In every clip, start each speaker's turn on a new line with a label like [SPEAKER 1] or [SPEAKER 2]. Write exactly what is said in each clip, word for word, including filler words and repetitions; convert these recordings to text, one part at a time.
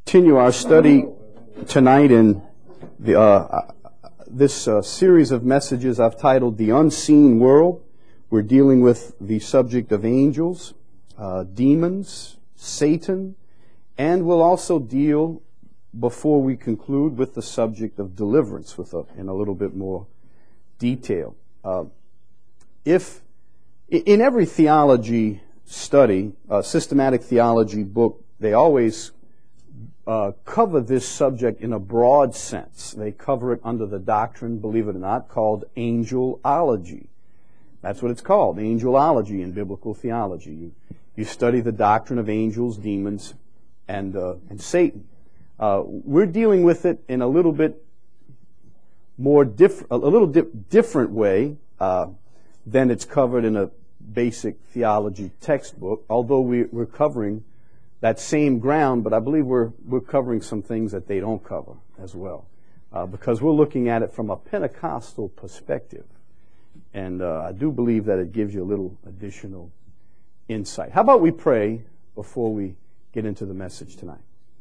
[SPEAKER 1] Continue our study tonight in the, uh, this uh, series of messages I've titled The Unseen World. We're dealing with the subject of angels, uh, demons, Satan, and we'll also deal, before we conclude, with the subject of deliverance with a, in a little bit more detail. Uh, if in every theology study, uh, systematic theology book, they always Uh, cover this subject in a broad sense. They cover it under the doctrine, believe it or not, called angelology. That's what it's called, angelology in biblical theology. You, you study the doctrine of angels, demons, and uh, and Satan. Uh, we're dealing with it in a little bit more diff- a little di- different way uh, than it's covered in a basic theology textbook. Although we, we're covering that same ground, but I believe we're we're covering some things that they don't cover as well, uh, because we're looking at it from a Pentecostal perspective, and uh, I do believe that it gives you a little additional insight. How about we pray before we get into the message tonight?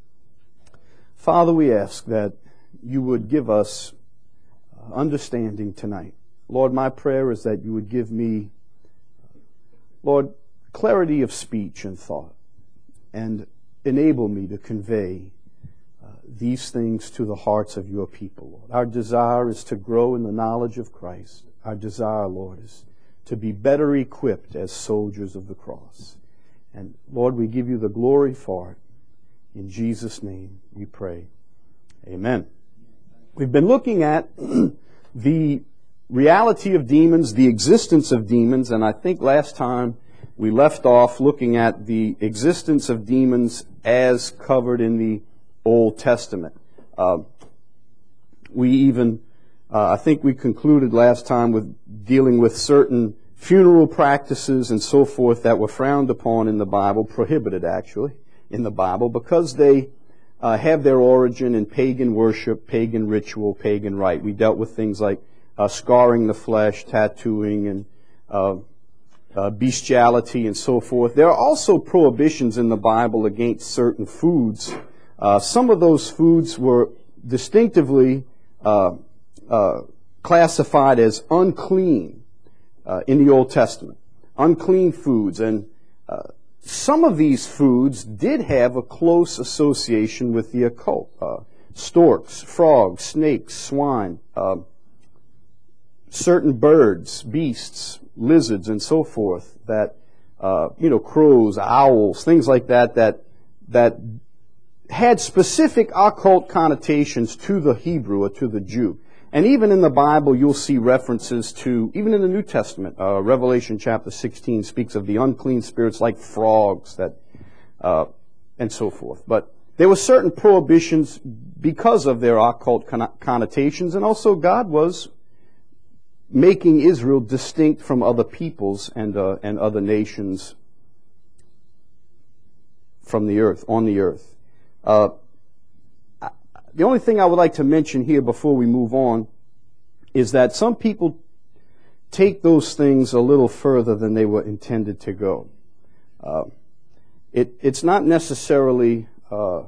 [SPEAKER 1] Father, we ask that you would give us understanding tonight. Lord, my prayer is that you would give me, Lord, clarity of speech and thought, and enable me to convey uh, these things to the hearts of your people, Lord. Our desire is to grow in the knowledge of Christ. Our desire, Lord, is to be better equipped as soldiers of the cross. And Lord, we give you the glory for it. In Jesus' name we pray. Amen. We've been looking at the reality of demons, the existence of demons, and I think last time we left off looking at the existence of demons as covered in the Old Testament. Uh, we even, uh, I think we concluded last time with dealing with certain funeral practices and so forth that were frowned upon in the Bible, prohibited actually in the Bible, because they uh, have their origin in pagan worship, pagan ritual, pagan rite. We dealt with things like uh, scarring the flesh, tattooing, and uh, Uh, bestiality and so forth. There are also prohibitions in the Bible against certain foods. Uh, some of those foods were distinctively uh, uh, classified as unclean uh, in the Old Testament. Unclean foods. And uh, some of these foods did have a close association with the occult. Uh, storks, frogs, snakes, swine, uh, certain birds, beasts, lizards, and so forth, that, uh, you know, crows, owls, things like that, that, that had specific occult connotations to the Hebrew or to the Jew. And even in the Bible, you'll see references to, even in the New Testament, uh, Revelation chapter sixteen speaks of the unclean spirits like frogs, that, uh, and so forth. But there were certain prohibitions because of their occult connotations, and also God was making Israel distinct from other peoples and uh, and other nations from the earth, on the earth. Uh, the only thing I would like to mention here before we move on is that some people take those things a little further than they were intended to go. Uh, it, it's not necessarily uh,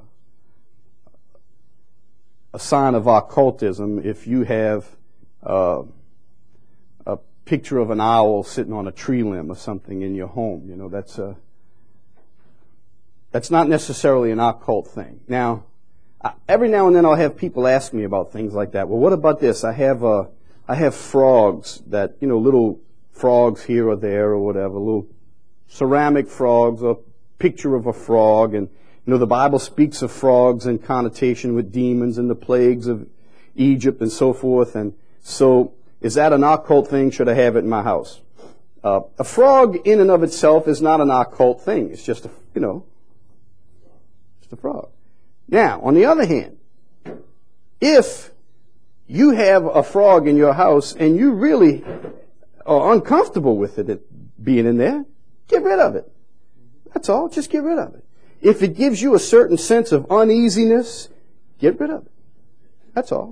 [SPEAKER 1] a sign of occultism if you have uh, picture of an owl sitting on a tree limb or something in your home. You know, that's a, that's not necessarily an occult thing. Now, I, every now and then I'll have people ask me about things like that. Well, what about this? I have uh, I have frogs that, you know, little frogs here or there or whatever, little ceramic frogs, a picture of a frog, and, you know, the Bible speaks of frogs in connotation with demons and the plagues of Egypt and so forth, and so is that an occult thing? Should I have it in my house? Uh, a frog in and of itself is not an occult thing. It's just a, you know, just a frog. Now, on the other hand, if you have a frog in your house and you really are uncomfortable with it being in there, get rid of it. That's all. Just get rid of it. If it gives you a certain sense of uneasiness, get rid of it. That's all.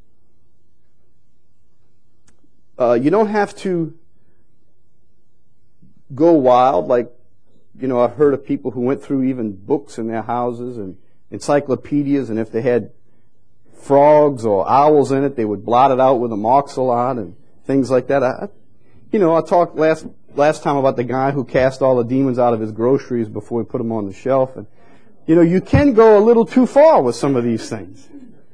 [SPEAKER 1] Uh, you don't have to go wild like, you know, I've heard of people who went through even books in their houses and encyclopedias, and if they had frogs or owls in it, they would blot it out with a moxalot and things like that. I, you know, I talked last last time about the guy who cast all the demons out of his groceries before he put them on the shelf. And, you know, you can go a little too far with some of these things.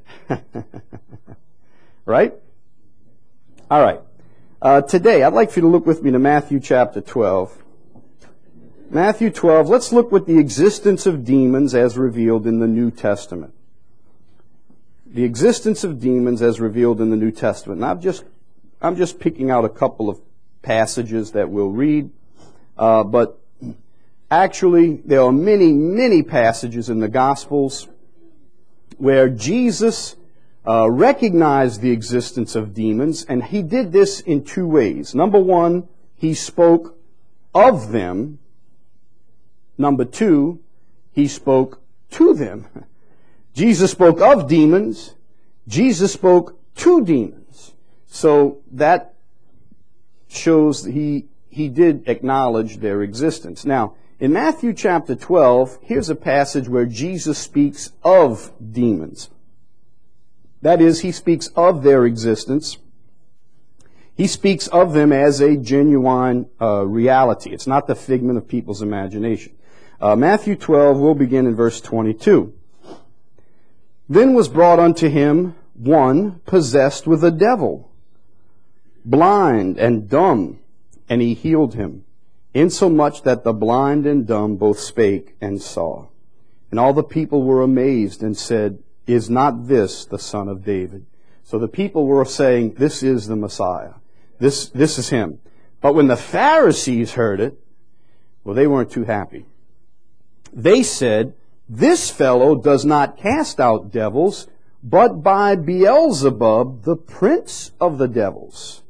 [SPEAKER 1] Right? All right. Uh, today, I'd like for you to look with me to Matthew chapter twelve. Matthew twelve, let's look at the existence of demons as revealed in the New Testament. The existence of demons as revealed in the New Testament. And I've just, I'm just picking out a couple of passages that we'll read, uh, but actually there are many, many passages in the Gospels where Jesus uh, recognized the existence of demons, and he did this in two ways. Number one, he spoke of them. Number two, he spoke to them. Jesus spoke of demons. Jesus spoke to demons. So that shows that he, he did acknowledge their existence. Now, in Matthew chapter twelve, here's a passage where Jesus speaks of demons. That is, he speaks of their existence. He speaks of them as a genuine uh, reality. It's not the figment of people's imagination. Uh, Matthew twelve, we'll begin in verse twenty-two. Then was brought unto him one possessed with a devil, blind and dumb, and he healed him, insomuch that the blind and dumb both spake and saw. And all the people were amazed and said, Is not this the Son of David? So the people were saying, this is the Messiah. This, this is him. But when the Pharisees heard it, well, they weren't too happy. They said, This fellow does not cast out devils, but by Beelzebub, the prince of the devils.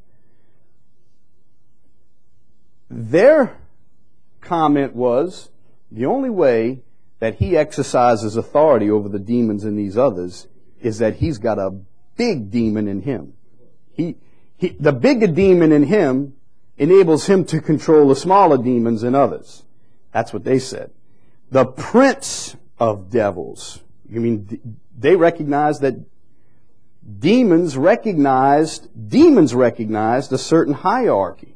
[SPEAKER 1] Their comment was, the only way that he exercises authority over the demons in these others is that he's got a big demon in him. He, he, the bigger demon in him enables him to control the smaller demons in others. That's what they said. The prince of devils. You mean they recognized that demons recognized, demons recognized a certain hierarchy.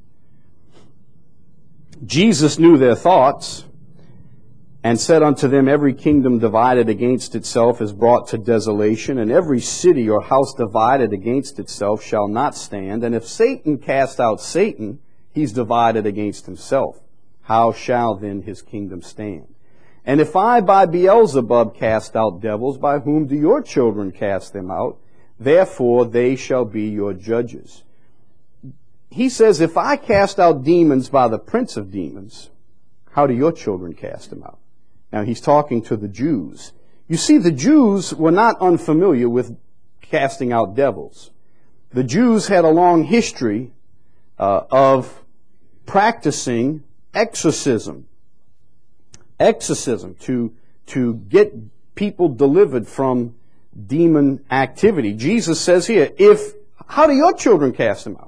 [SPEAKER 1] Jesus knew their thoughts and said unto them, Every kingdom divided against itself is brought to desolation, and every city or house divided against itself shall not stand. And if Satan cast out Satan, he's divided against himself. How shall then his kingdom stand? And if I by Beelzebub cast out devils, by whom do your children cast them out? Therefore they shall be your judges. He says, if I cast out demons by the prince of demons, how do your children cast them out? Now he's talking to the Jews. You see, the Jews were not unfamiliar with casting out devils. The Jews had a long history uh, of practicing exorcism. Exorcism, to, to get people delivered from demon activity. Jesus says here, if, how do your children cast them out?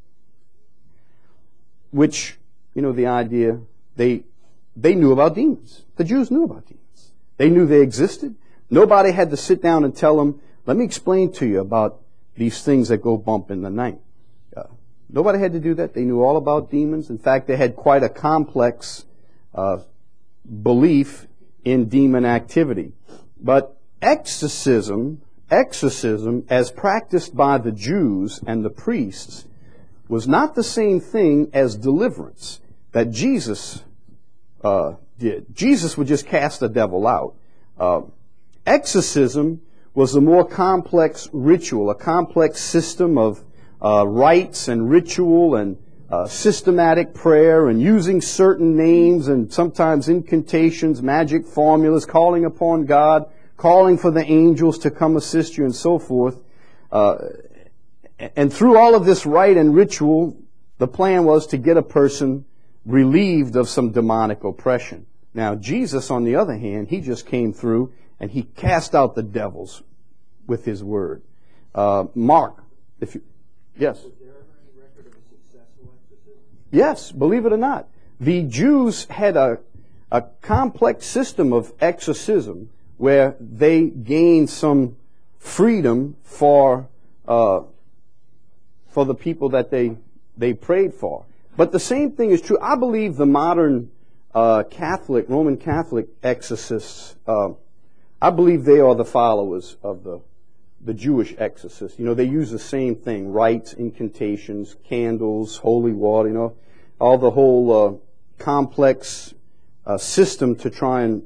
[SPEAKER 1] Which, you know, the idea, they, they knew about demons. The Jews knew about demons. They knew they existed. Nobody had to sit down and tell them, let me explain to you about these things that go bump in the night. Uh, nobody had to do that. They knew all about demons. In fact, they had quite a complex uh, belief in demon activity. But exorcism, exorcism as practiced by the Jews and the priests was not the same thing as deliverance that Jesus uh, did. Jesus would just cast the devil out. Uh, exorcism was a more complex ritual, a complex system of uh, rites and ritual and uh, systematic prayer and using certain names and sometimes incantations, magic formulas, calling upon God, calling for the angels to come assist you and so forth. Uh, And through all of this rite and ritual, the plan was to get a person relieved of some demonic oppression. Now, Jesus, on the other hand, he just came through and he cast out the devils with his word. Uh, Mark, if you, yes.
[SPEAKER 2] Was there ever any record of a successful exorcism?
[SPEAKER 1] Yes, believe it or not. The Jews had a, a complex system of exorcism where they gain some freedom for uh, for the people that they they prayed for. But the same thing is true. I believe the modern uh, Catholic, Roman Catholic exorcists, uh, I believe they are the followers of the the Jewish exorcists. You know, they use the same thing: rites, incantations, candles, holy water. You know, all the whole uh, complex uh, system to try and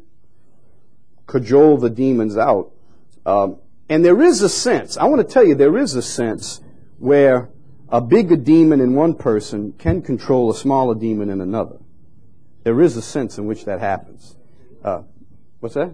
[SPEAKER 1] cajole the demons out. Um, and there is a sense, I want to tell you, there is a sense where a bigger demon in one person can control a smaller demon in another. There is a sense in which that happens. Uh, what's that?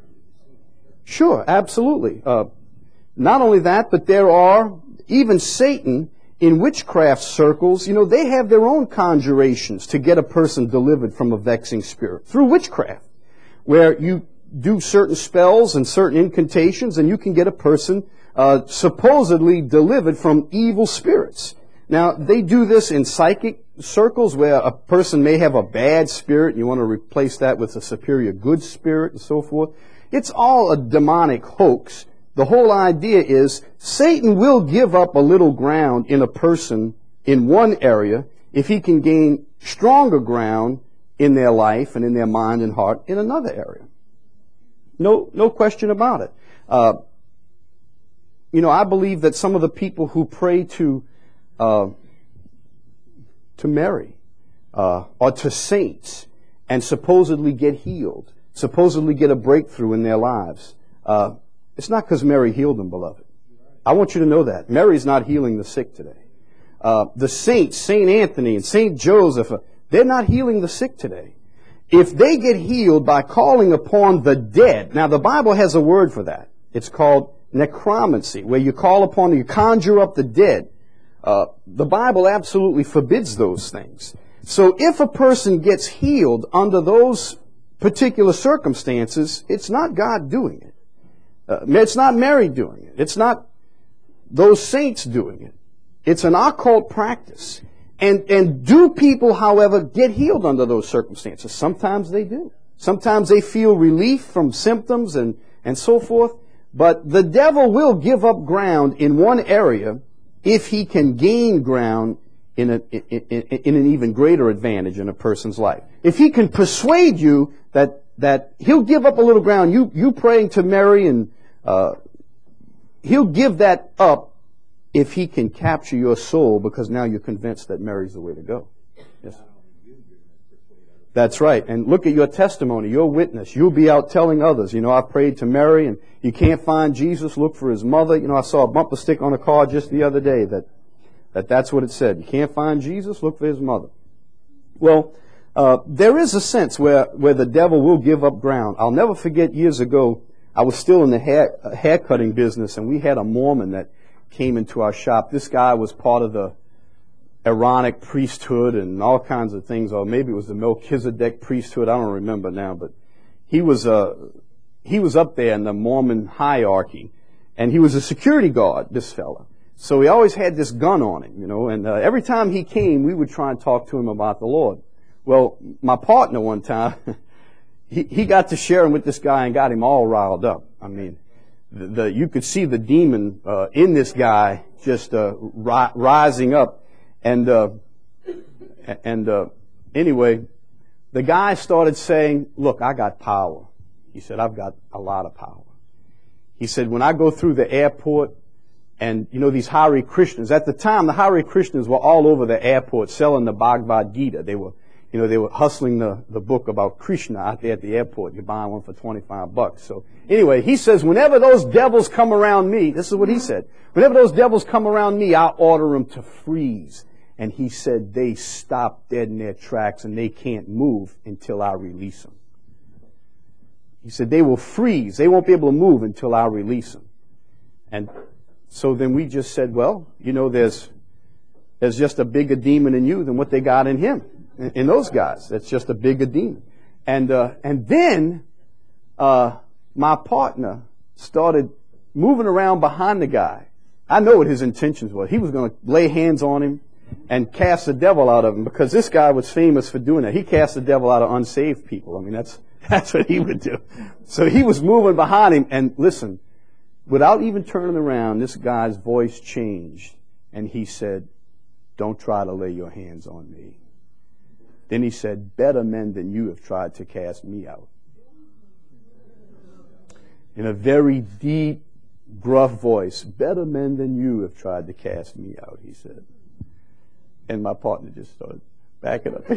[SPEAKER 1] Sure, absolutely. Uh, not only that, but there are, even Satan, in witchcraft circles, you know, they have their own conjurations to get a person delivered from a vexing spirit through witchcraft, where you do certain spells and certain incantations and you can get a person uh, supposedly delivered from evil spirits. Now, they do this in psychic circles where a person may have a bad spirit and you want to replace that with a superior good spirit and so forth. It's all a demonic hoax. The whole idea is Satan will give up a little ground in a person in one area if he can gain stronger ground in their life and in their mind and heart in another area. No, no question about it. Uh, you know, I believe that some of the people who pray to uh, to Mary uh, or to saints and supposedly get healed, supposedly get a breakthrough in their lives, uh, it's not because Mary healed them, beloved. I want you to know that. Mary's not healing the sick today. Uh, the saints, Saint Anthony and Saint Joseph, uh, they're not healing the sick today. If they get healed by calling upon the dead, now the Bible has a word for that. It's called necromancy, where you call upon, you conjure up the dead. Uh, the Bible absolutely forbids those things. So if a person gets healed under those particular circumstances, it's not God doing it. Uh, it's not Mary doing it. It's not those saints doing it. It's an occult practice. And, and do people, however, get healed under those circumstances? Sometimes they do. Sometimes they feel relief from symptoms and, and so forth. But the devil will give up ground in one area if he can gain ground in, a, in, in, in an even greater advantage in a person's life. If he can persuade you that, that he'll give up a little ground, you, you praying to Mary, and uh, he'll give that up if he can capture your soul, because now you're convinced that Mary's the way to go. Yes. That's right. And look at your testimony, your witness. You'll be out telling others, you know, I prayed to Mary and you can't find Jesus, look for his mother. You know, I saw a bumper sticker on a car just the other day that, that that's what it said. You can't find Jesus, look for his mother. Well, uh, there is a sense where, where the devil will give up ground. I'll never forget years ago, I was still in the hair, uh, hair cutting business, and we had a Mormon that came into our shop. This guy was part of the Aaronic priesthood and all kinds of things, or maybe it was the Melchizedek priesthood. I don't remember now, but he was uh, he was up there in the Mormon hierarchy, and he was a security guard, this fella. So he always had this gun on him, you know, and uh, every time he came, we would try and talk to him about the Lord. Well, my partner one time, he, he got to sharing with this guy and got him all riled up. I mean, The, the, you could see the demon uh, in this guy just uh, ri- rising up, and uh, and uh, anyway, the guy started saying, "Look, I got power." He said, "I've got a lot of power." He said, "When I go through the airport, and you know these Hare Krishnas, at the time the Hare Krishnas were all over the airport selling the Bhagavad Gita. They were, you know, they were hustling the, the book about Krishna out there at the airport. You're buying one for twenty-five bucks. So anyway, he says, whenever those devils come around me, this is what he said, whenever those devils come around me, I order them to freeze. And he said, they stop dead in their tracks and they can't move until I release them. He said, they will freeze. They won't be able to move until I release them. And so then we just said, well, you know, there's, there's just a bigger demon in you than what they got in him. In those guys, it's just a bigger demon. And uh, and then uh, my partner started moving around behind the guy. I know what his intentions were. He was going to lay hands on him and cast the devil out of him, because this guy was famous for doing that. He cast the devil out of unsaved people. I mean, that's That's what he would do. So he was moving behind him, and listen, without even turning around, this guy's voice changed, and he said, "Don't try to lay your hands on me." Then he said, "Better men than you have tried to cast me out." In a very deep, gruff voice, "Better men than you have tried to cast me out," he said. And my partner just started backing up.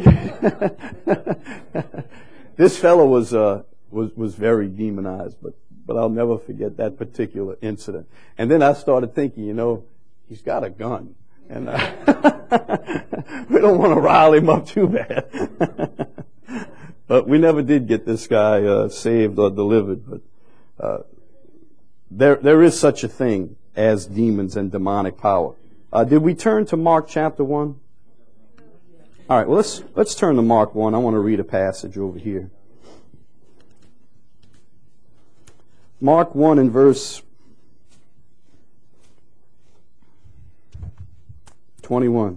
[SPEAKER 1] This fellow was uh, was was very demonized, but but I'll never forget that particular incident. And then I started thinking, you know, he's got a gun, and uh, we don't want to rile him up too bad. But we never did get this guy uh, saved or delivered. But uh, there there is such a thing as demons and demonic power. Uh, did we turn to Mark chapter one? All right, well, let's, let's turn to Mark one. I want to read a passage over here. Mark one and verse twenty-one.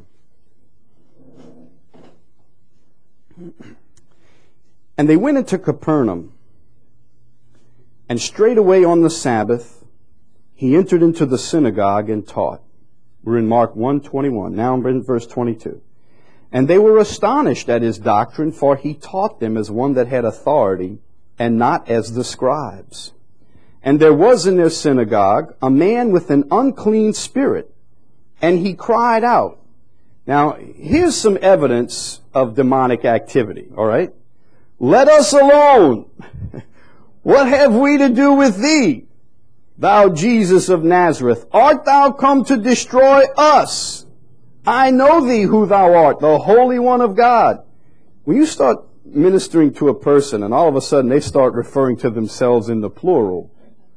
[SPEAKER 1] And they went into Capernaum, and straightway on the Sabbath he entered into the synagogue and taught. We're in Mark one twenty-one. Now I'm in verse twenty-two. And they were astonished at his doctrine, for he taught them as one that had authority, and not as the scribes. And there was in their synagogue a man with an unclean spirit, and he cried out. Now, here's some evidence of demonic activity, all right? "Let us alone. What have we to do with thee, thou Jesus of Nazareth? Art thou come to destroy us? I know thee who thou art, the Holy One of God." When you start ministering to a person and all of a sudden they start referring to themselves in the plural,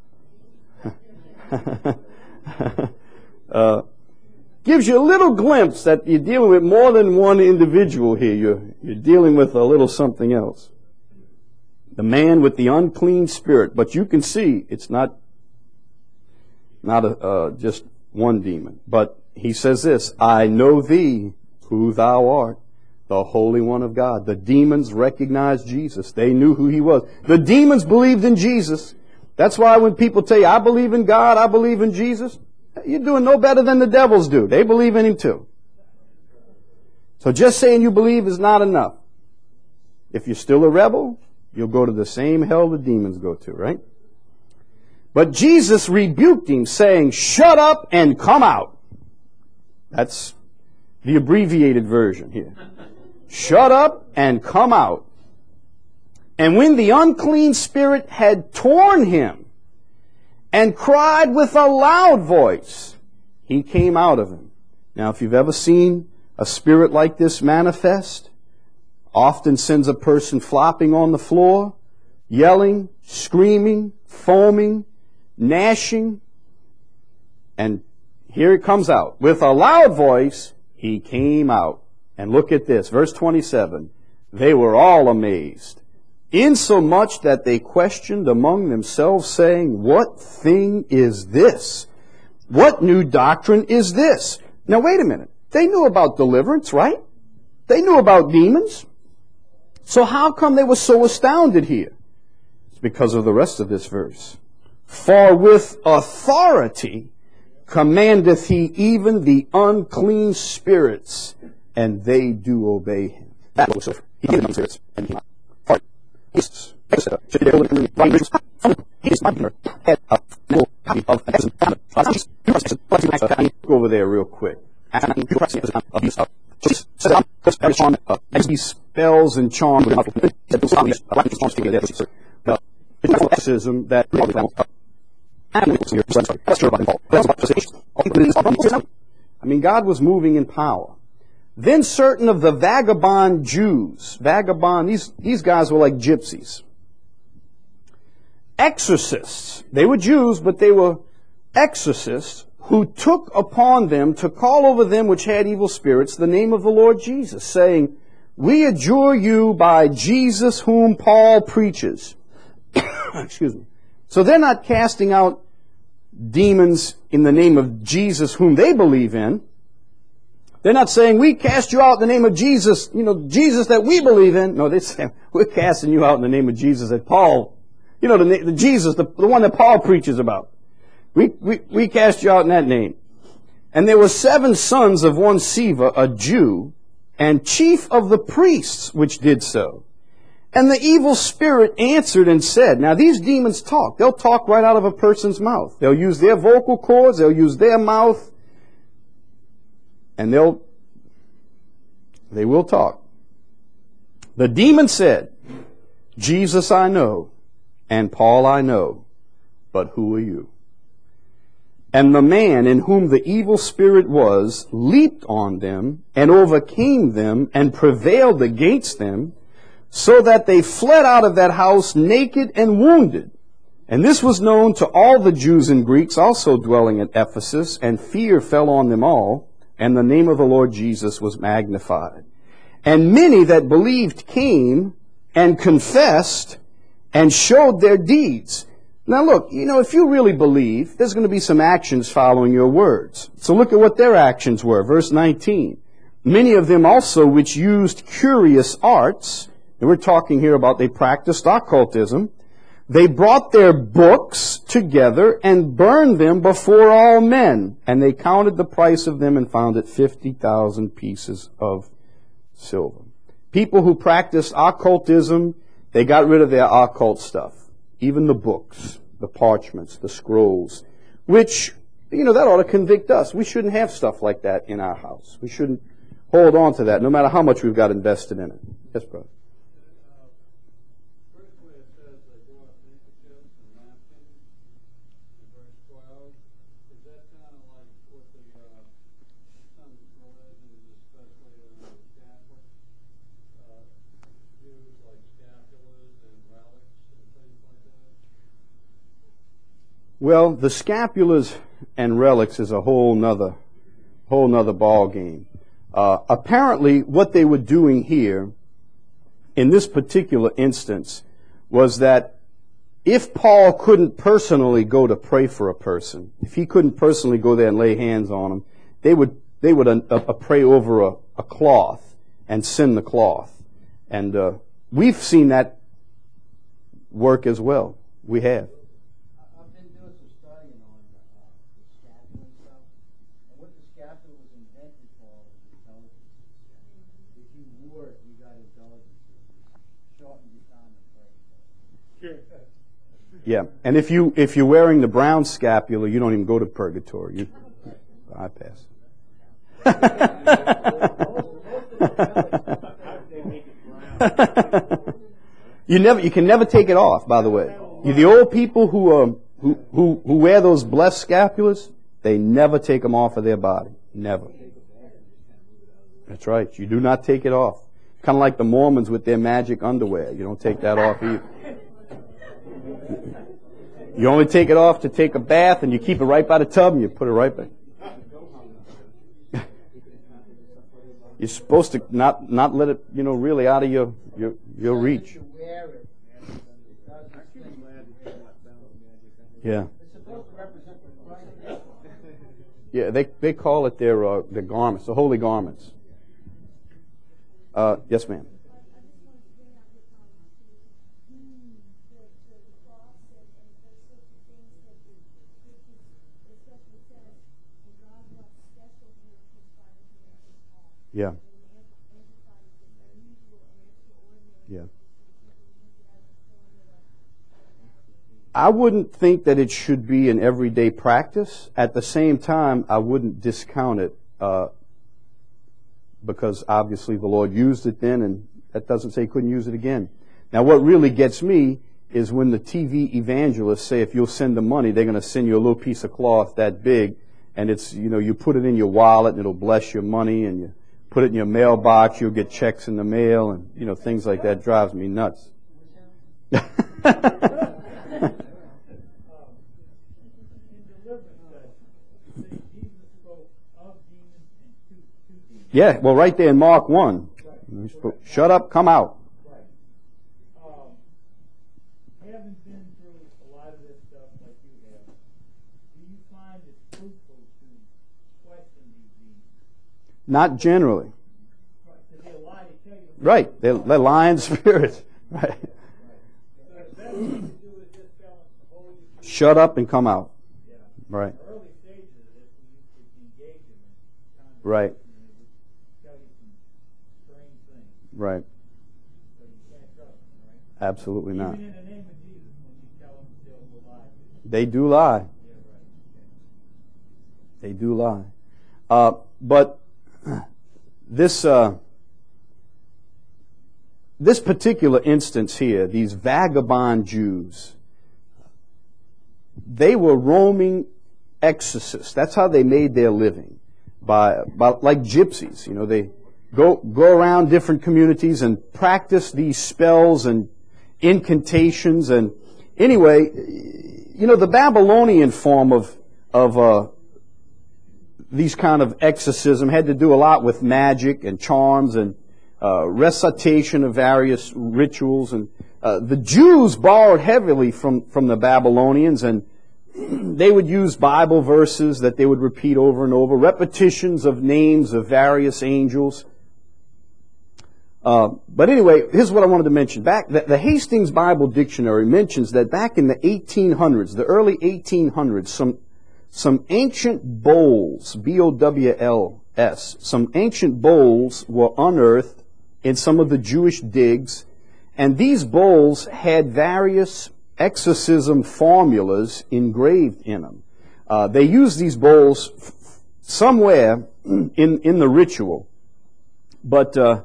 [SPEAKER 1] uh, gives you a little glimpse that you're dealing with more than one individual here. You're, you're dealing with a little something else. The man with the unclean spirit. But you can see it's not, not a, uh, just one demon. But he says this, "I know thee who thou art, the Holy One of God." The demons recognized Jesus. They knew who he was. The demons believed in Jesus. That's why when people tell you, "I believe in God, I believe in Jesus," you're doing no better than the devils do. They believe in him too. So just saying you believe is not enough. If you're still a rebel, you'll go to the same hell the demons go to, right? But Jesus rebuked him, saying, "Shut up and come out." That's the abbreviated version here. "Shut up and come out." And when the unclean spirit had torn him and cried with a loud voice, he came out of him. Now, if you've ever seen a spirit like this manifest, often sends a person flopping on the floor, yelling, screaming, foaming, gnashing, and here it comes out. With a loud voice, he came out. And look at this, verse twenty-seven. They were all amazed, insomuch that they questioned among themselves, saying, "What thing is this? What new doctrine is this?" Now wait a minute. They knew about deliverance, right? They knew about demons. So how come they were so astounded here? It's because of the rest of this verse. "For with authority commandeth he even the unclean spirits, and they do obey him." That was over. He gave them spirits, and he heart. Go over there real quick. These spells and charms that I mean, God was moving in power. Then certain of the vagabond Jews, vagabond, these, these guys were like gypsies. Exorcists. They were Jews, but they were exorcists who took upon them to call over them which had evil spirits the name of the Lord Jesus, saying, "We adjure you by Jesus whom Paul preaches." Excuse me. So they're not casting out demons in the name of Jesus whom they believe in. They're not saying, we cast you out in the name of Jesus, you know, Jesus that we believe in. No, they're saying, we're casting you out in the name of Jesus that Paul, you know, the, the Jesus, the, the one that Paul preaches about. We, we, we cast you out in that name. And there were seven sons of one Sceva, a Jew, and chief of the priests, which did so. And the evil spirit answered and said, now these demons talk. They'll talk right out of a person's mouth. They'll use their vocal cords, they'll use their mouth, and they'll, they will talk. The demon said, Jesus I know, and Paul I know, but who are you? And the man in whom the evil spirit was leaped on them and overcame them and prevailed against them, so that they fled out of that house naked and wounded. And this was known to all the Jews and Greeks also dwelling at Ephesus, and fear fell on them all, and the name of the Lord Jesus was magnified. And many that believed came and confessed and showed their deeds. Now look, you know, if you really believe, there's going to be some actions following your words. So look at what their actions were. Verse nineteen. Many of them also which used curious arts, and we're talking here about they practiced occultism, they brought their books together and burned them before all men. And they counted the price of them and found it fifty thousand pieces of silver. People who practiced occultism, they got rid of their occult stuff. Even the books, the parchments, the scrolls, which, you know, that ought to convict us. We shouldn't have stuff like that in our house. We shouldn't hold on to that, no matter how much we've got invested in it. Yes, brother. Well, the scapulars and relics is a whole nother, whole nother ball game. Uh, apparently, what they were doing here, in this particular instance, was that if Paul couldn't personally go to pray for a person, if he couldn't personally go there and lay hands on them, they would they would uh, uh, pray over a, a cloth and send the cloth. And uh, we've seen that work as well. We have. Yeah, and if you if you're wearing the brown scapula, you don't even go to purgatory. You bypass. you never you can never take it off. By the way, you, the old people who uh, who who who wear those blessed scapulas, they never take them off of their body. Never. That's right. You do not take it off. Kind of like the Mormons with their magic underwear. You don't take that off either. You only take it off to take a bath, and you keep it right by the tub, and you put it right back. You're supposed to not not let it, you know, really out of your your, your reach. Yeah. Yeah, they they call it their uh, their garments, the holy garments. Uh, yes, ma'am. Yeah. Yeah. I wouldn't think that it should be an everyday practice. At the same time, I wouldn't discount it uh, because obviously the Lord used it then, and that doesn't say He couldn't use it again. Now, what really gets me is when the T V evangelists say if you'll send them money, they're going to send you a little piece of cloth that big, and it's, you know, you put it in your wallet and it'll bless your money, and you put it in your mailbox, you'll get checks in the mail, and, you know, things like that. Drives me nuts. Yeah, well, right there in Mark one. Shut up, come out. Not generally.
[SPEAKER 2] Right, 'cause they'll lie to tell you.
[SPEAKER 1] Right. They're, they're lying spirits. Right.
[SPEAKER 2] So the best thing to do is just tell them, oh, you
[SPEAKER 1] Shut up and come out.
[SPEAKER 2] yeah.
[SPEAKER 1] Right.
[SPEAKER 2] The early stages of this, we used to engage them in conversation,
[SPEAKER 1] Right.
[SPEAKER 2] and they would tell you some strange things.
[SPEAKER 1] Right.
[SPEAKER 2] So you can't trust them, right?
[SPEAKER 1] Absolutely not.
[SPEAKER 2] Even in the name of Jesus, when you tell them, they'll will lie.
[SPEAKER 1] They do lie.
[SPEAKER 2] Yeah, right.
[SPEAKER 1] They do lie. Uh, but this uh, this particular instance here, these vagabond Jews, they were roaming exorcists. That's how they made their living, by, by like gypsies. You know, they go go around different communities and practice these spells and incantations. And anyway, you know, the Babylonian form of of uh, these kind of exorcism had to do a lot with magic and charms and uh, recitation of various rituals. And uh, the Jews borrowed heavily from, from the Babylonians, and they would use Bible verses that they would repeat over and over, repetitions of names of various angels. Uh, but anyway, here's what I wanted to mention. Back, the, the Hastings Bible Dictionary mentions that back in the eighteen hundreds, the early eighteen hundreds, some Some ancient bowls, B O W L S, some ancient bowls were unearthed in some of the Jewish digs, and these bowls had various exorcism formulas engraved in them. Uh, they used these bowls f- somewhere in, in the ritual, but uh,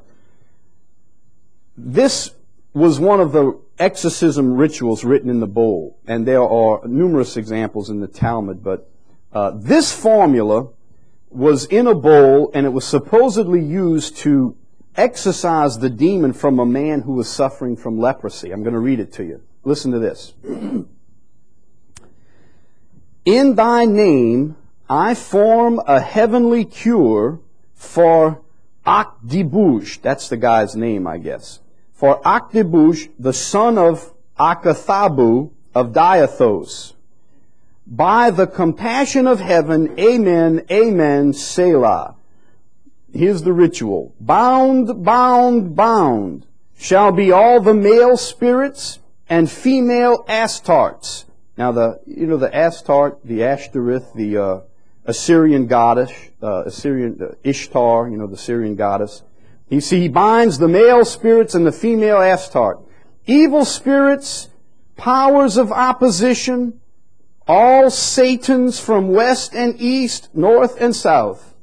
[SPEAKER 1] this was one of the exorcism rituals written in the bowl, and there are numerous examples in the Talmud, but Uh, this formula was in a bowl, and it was supposedly used to exorcise the demon from a man who was suffering from leprosy. I'm going to read it to you. Listen to this. In thy name I form a heavenly cure for Akdibush. That's the guy's name, I guess. For Akdibush, the son of Akathabu of Diathos. By the compassion of heaven, amen, amen, Selah. Here's the ritual. Bound, bound, bound shall be all the male spirits and female Astartes. Now the, you know, the Astarte, the Ashtoreth, the uh, Assyrian goddess, uh, Assyrian uh, Ishtar, you know, the Syrian goddess. You see, he binds the male spirits and the female Astarte. Evil spirits, powers of opposition, all Satans from west and east, north and south.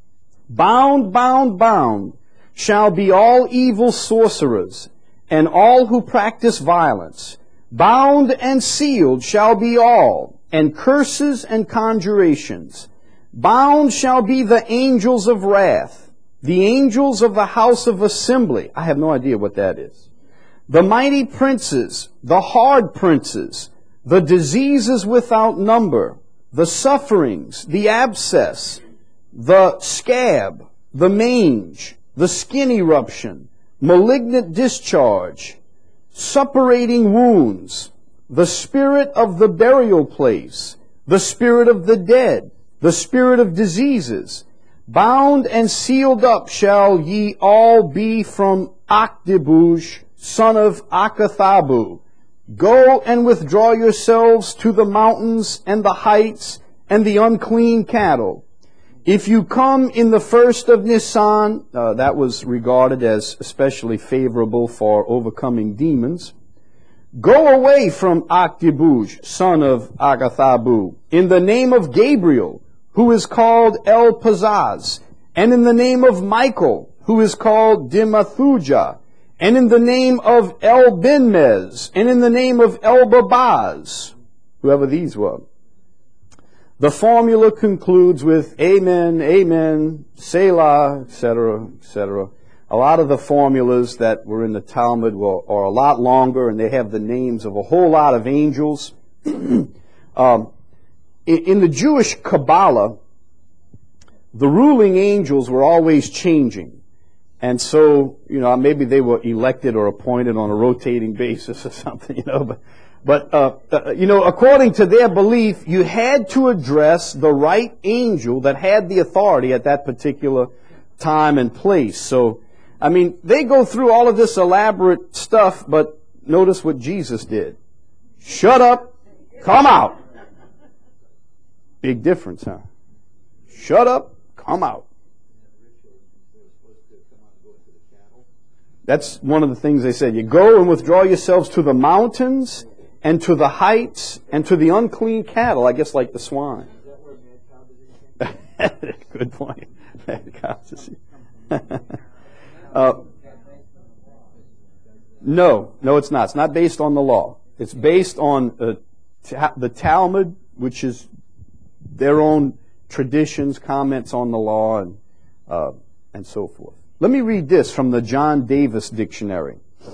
[SPEAKER 1] Bound, bound, bound shall be all evil sorcerers and all who practice violence. Bound and sealed shall be all, and curses and conjurations. Bound shall be the angels of wrath, the angels of the house of assembly. I have no idea what that is. The mighty princes, the hard princes, the diseases without number, the sufferings, the abscess, the scab, the mange, the skin eruption, malignant discharge, suppurating wounds, the spirit of the burial place, the spirit of the dead, the spirit of diseases. Bound and sealed up shall ye all be from Akdibush, son of Akathabu. Go and withdraw yourselves to the mountains and the heights and the unclean cattle. If you come in the first of Nisan, uh, that was regarded as especially favorable for overcoming demons. Go away from Akdibush, son of Agathabu, in the name of Gabriel, who is called El Pazaz, and in the name of Michael, who is called Dimathujah, and in the name of El Benmez, and in the name of El Babaz, whoever these were. The formula concludes with Amen, Amen, Selah, et cetera, et cetera. A lot of the formulas that were in the Talmud were, are a lot longer, and they have the names of a whole lot of angels. um, in, in the Jewish Kabbalah, the ruling angels were always changing. And so, you know, maybe they were elected or appointed on a rotating basis or something, you know. But, but uh, uh, you know, according to their belief, you had to address the right angel that had the authority at that particular time and place. So, I mean, they go through all of this elaborate stuff, but notice what Jesus did. Shut up, come out. Big difference, huh? Shut up, come out. That's one of the things they said. You go and withdraw yourselves to the mountains and to the heights and to the unclean cattle, I guess like the swine. Good point. uh, no, no, it's not. It's not based on the law. It's based on uh, ta- the Talmud, which is their own traditions, comments on the law, and uh, and so forth. Let me read this from the John Davis Dictionary.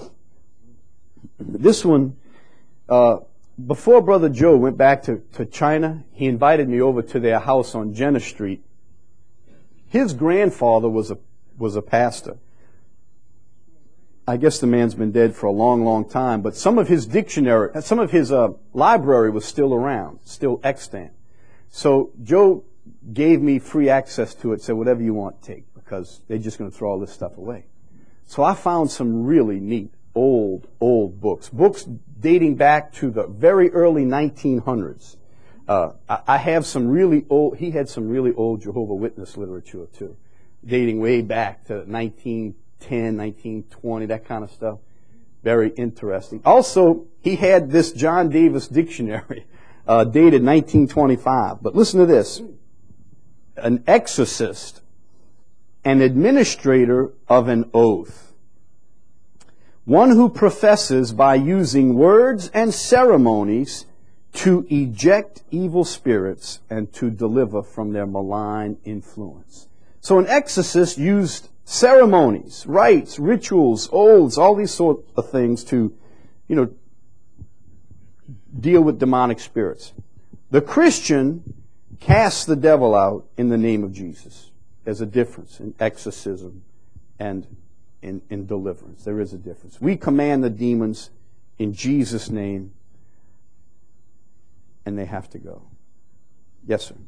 [SPEAKER 1] This one, uh, before Brother Joe went back to, to China, he invited me over to their house on Jenner Street. His grandfather was a was a pastor. I guess the man's been dead for a long, long time, but some of his dictionary, some of his uh, library was still around, still extant. So Joe gave me free access to it, said whatever you want, take, because they're just going to throw all this stuff away. So I found some really neat, old, old books, books dating back to the very early nineteen hundreds. Uh, I, I have some really old, he had some really old Jehovah Witness literature too, dating way back to nineteen ten, nineteen twenty, that kind of stuff. Very interesting. Also, he had this John Davis dictionary, uh, dated nineteen twenty-five. But listen to this. An exorcist, an administrator of an oath, one who professes by using words and ceremonies to eject evil spirits and to deliver from their malign influence. So an exorcist used ceremonies, rites, rituals, oaths, all these sort of things to, you know, deal with demonic spirits. The Christian casts the devil out in the name of Jesus. There's a difference in exorcism and in, in deliverance. There is a difference. We command the demons in Jesus' name, and they have to go. Yes, sir.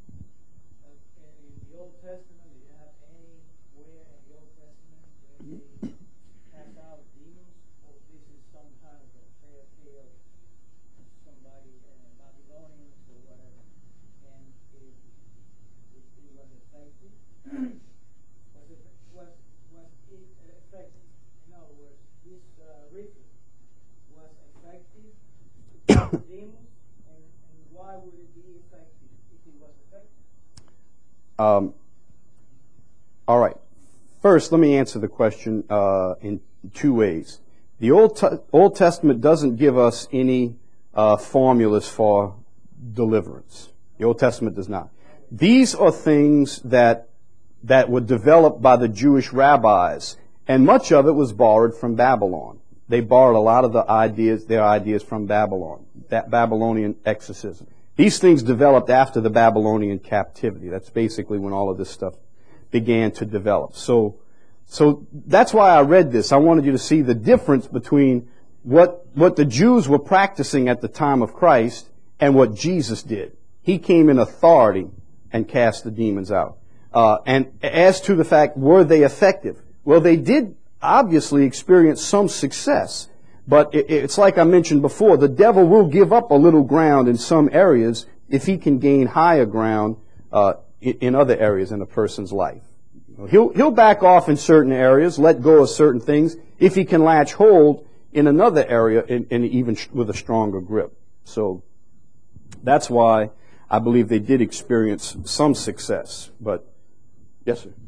[SPEAKER 1] Um, all right. First, let me answer the question uh, in two ways. The Old, Te- Old Testament doesn't give us any uh, formulas for deliverance. The Old Testament does not. These are things that that were developed by the Jewish rabbis, and much of it was borrowed from Babylon. They borrowed a lot of the ideas, their ideas from Babylon, that Babylonian exorcism. These things developed after the Babylonian captivity. That's basically when all of this stuff began to develop. So, so that's why I read this. I wanted you to see the difference between what, what the Jews were practicing at the time of Christ and what Jesus did. He came in authority and cast the demons out. Uh, and as to the fact, were they effective? Well, they did obviously experience some success. But it's like I mentioned before, the devil will give up a little ground in some areas if he can gain higher ground uh, in other areas in a person's life. He'll, he'll back off in certain areas, let go of certain things, if he can latch hold in another area and, and even with a stronger grip. So that's why I believe they did experience some success. But, yes, sir?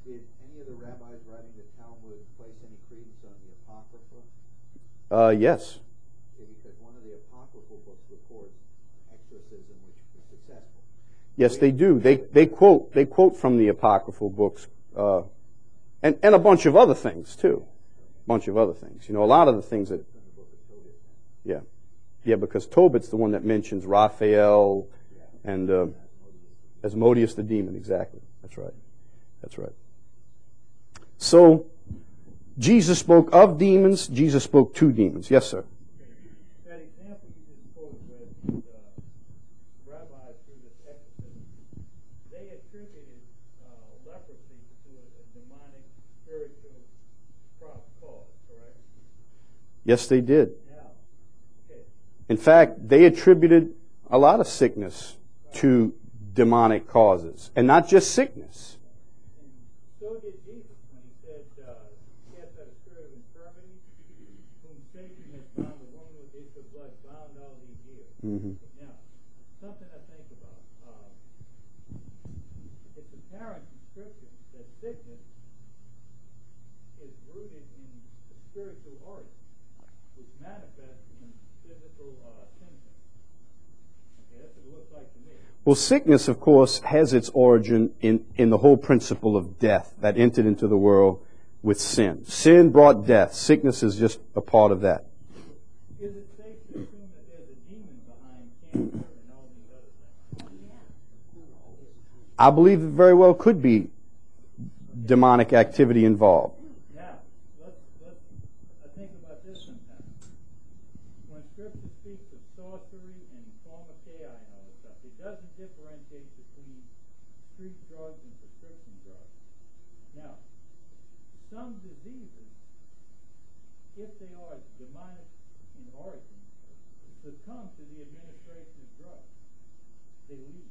[SPEAKER 1] Uh, yes.
[SPEAKER 3] Because one of the apocryphal books records exorcism which was successful.
[SPEAKER 1] Yes, they do. They they quote they quote from the apocryphal books, uh, and and a bunch of other things too, a bunch of other things. You know, a lot of the things that. Yeah, yeah, because Tobit's the one that mentions Raphael and uh, Asmodeus the demon. Exactly. That's right. That's right. So. Jesus spoke of demons. Jesus spoke to demons. Yes, sir.
[SPEAKER 2] That example you just quoted with uh, rabbis through this exorcism, they attributed uh, leprosy to a demonic spiritual pro- cause, correct?
[SPEAKER 1] Yes, they did.
[SPEAKER 2] Now, okay,
[SPEAKER 1] In fact, they attributed a lot of sickness to demonic causes, and not just sickness.
[SPEAKER 2] and so did Jesus when he said, uh, cast out a spirit of infirmity, whom Satan has bound, the woman with the issue of blood bound all these years.
[SPEAKER 1] Mhm.
[SPEAKER 2] Now, something to think about. Um, it's apparent in Scripture that sickness is rooted in the spiritual origin, which manifests in physical uh, symptoms. Okay, that's what it looks like to me.
[SPEAKER 1] Well, sickness, of course, has its origin in, in the whole principle of death that entered into the world with sin. Sin brought death. Sickness is just a part of that.
[SPEAKER 2] Is it safe to assume that there's a demon behind cancer and all these other things?
[SPEAKER 1] I believe it very well could be demonic activity involved.
[SPEAKER 2] Now, let's, let's uh, think about this sometimes. When Scripture speaks of sorcery and pharmakeia and all this stuff, it doesn't differentiate between street drugs and prescription drugs. Now, some diseases, if they are demonic in origin, succumb to the administration of drugs. They leave.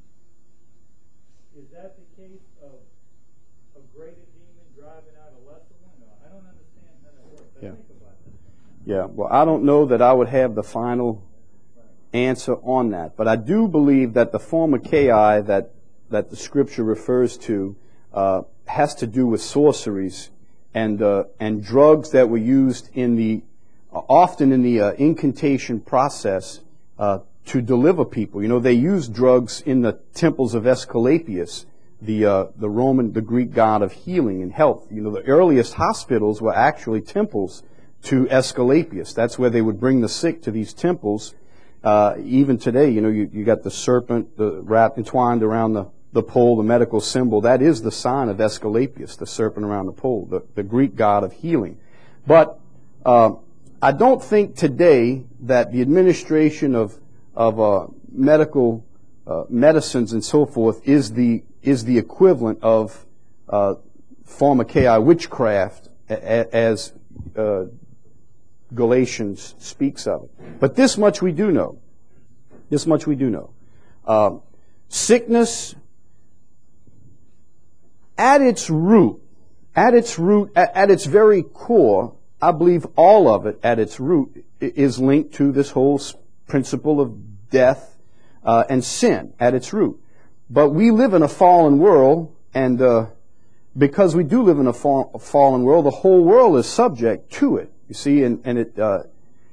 [SPEAKER 2] Is that the case of a greater demon driving out a lesser one? No, I don't understand how that works. I
[SPEAKER 1] Yeah.
[SPEAKER 2] think about that.
[SPEAKER 1] Yeah, well, I don't know that I would have the final answer on that, but I do believe that the pharmakeia that that the Scripture refers to uh, has to do with sorceries and uh, and drugs that were used in the uh, often in the uh, incantation process uh, to deliver people. You know, they used drugs in the temples of Asclepius, the uh, the Roman, the Greek god of healing and health. You know, the earliest hospitals were actually temples to Asclepius. That's where they would bring the sick to these temples. Uh, even today, you know, you, you got the serpent the wrapped entwined around the, the pole, the medical symbol. That is the sign of Asclepius, the serpent around the pole, the, the Greek god of healing. But uh, I don't think today that the administration of of uh, medical uh, medicines and so forth is the is the equivalent of uh, pharmakeia, witchcraft, a, a, as uh, Galatians speaks of it. But this much we do know. This much we do know. Uh, sickness, at its root, at its root, at, at its very core, I believe all of it at its root is linked to this whole principle of death uh, and sin at its root. But we live in a fallen world, and uh, because we do live in a, fall, a fallen world, the whole world is subject to it. You see, and, and it uh,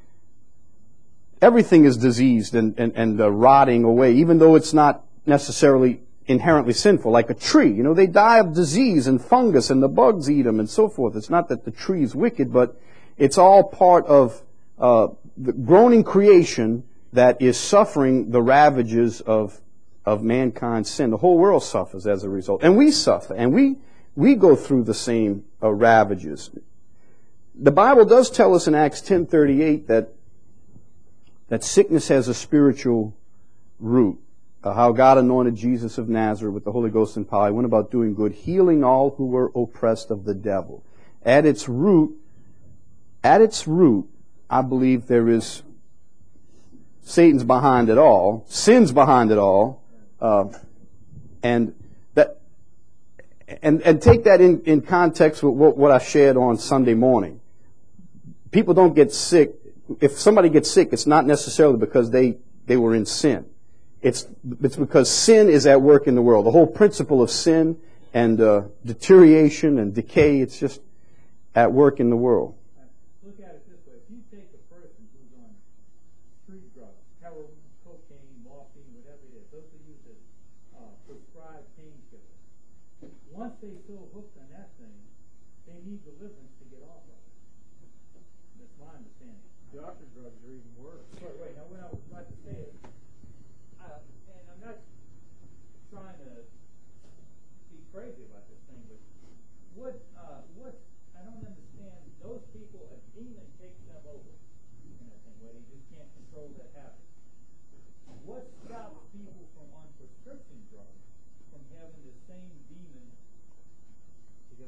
[SPEAKER 1] everything is diseased and, and, and uh, rotting away, even though it's not necessarily inherently sinful, like a tree. You know, they die of disease and fungus, and the bugs eat them and so forth. It's not that the tree is wicked, but it's all part of uh, the groaning creation that is suffering the ravages of of mankind's sin. The whole world suffers as a result, and we suffer, and we we go through the same uh, ravages. The Bible does tell us in Acts ten thirty-eight that that sickness has a spiritual root. Uh, how God anointed Jesus of Nazareth with the Holy Ghost and power. He went about doing good, healing all who were oppressed of the devil. At its root, at its root, I believe there is Satan's behind it all, sin's behind it all, uh, and that, and and take that in, in context with what, what I shared on Sunday morning. People don't get sick. If somebody gets sick, it's not necessarily because they, they were in sin. It's it's because sin is at work in the world. The whole principle of sin and uh, deterioration and decay, it's just at work in the world.
[SPEAKER 2] Look at it this way. If you take a person who's on street drugs, heroin, cocaine, morphine, whatever it is, those are used as uh, prescribed painkillers. Once they so hooked on that thing, they need deliverance to get off of it. That's my understanding. Doctor drugs are even worse. Wait, wait. Now, what I was about to say is, uh, and I'm not trying to be crazy about this thing, but what, uh, what, I don't understand. Those people, a demon takes them over, in that thing, where they just can't control their habits. What stops people from on prescription drugs from having the same demon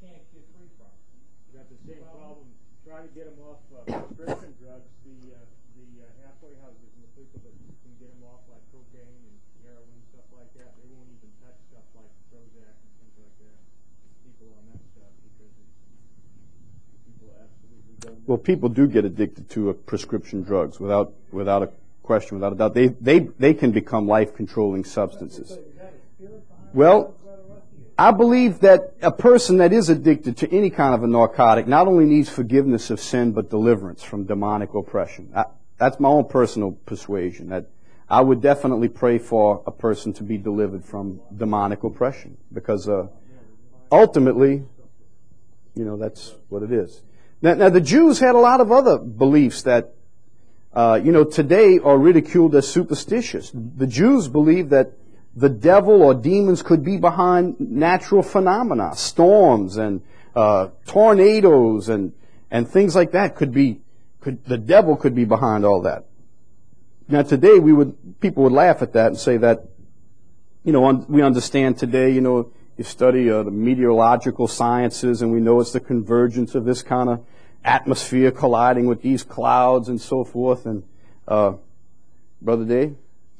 [SPEAKER 2] can't get free from.
[SPEAKER 4] Got the same problem. Try to get them off uh, prescription drugs. The uh, the uh, halfway houses and the people that can get them off like cocaine and heroin and stuff like that, they won't even touch stuff like Prozac and things like that. People on that stuff because it's, people absolutely don't.
[SPEAKER 1] Well, people do get addicted to uh, prescription drugs without without a question, without a doubt. They they they can become life-controlling substances. Well, I believe that a person that is addicted to any kind of a narcotic not only needs forgiveness of sin, but deliverance from demonic oppression. I, that's my own personal persuasion, that I would definitely pray for a person to be delivered from demonic oppression, because uh, ultimately, you know, that's what it is. Now, now, the Jews had a lot of other beliefs that, uh, you know, today are ridiculed as superstitious. The Jews believed that the devil or demons could be behind natural phenomena, storms and uh, tornadoes and and things like that. Could be, could the devil could be behind all that. Now today, we would people would laugh at that and say that, you know, un, we understand today. You know, you study uh, the meteorological sciences, and we know it's the convergence of this kind of atmosphere colliding with these clouds and so forth. And uh, Brother Dave.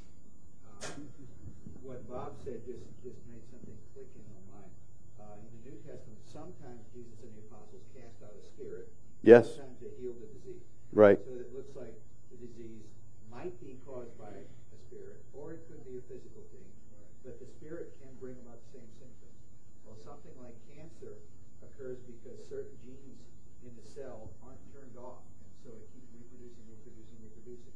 [SPEAKER 1] Yes.
[SPEAKER 3] Sometimes they heal the disease.
[SPEAKER 1] Right.
[SPEAKER 3] So it looks like the disease might be caused by a spirit, or it could be a physical thing, but the spirit can bring about the same symptoms. Well, something like cancer occurs because certain genes in the cell aren't turned off, and so it keeps reproducing, reproducing, reproducing.